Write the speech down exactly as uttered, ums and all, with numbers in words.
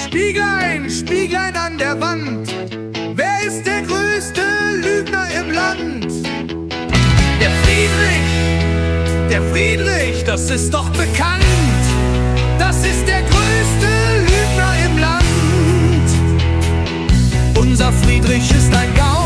Spieglein, Spieglein an der Wand, wer ist der größte Lügner im Land? Der Friedrich, der Friedrich, das ist doch bekannt. Das ist der größte Lügner im Land. Unser Friedrich ist ein Gauner.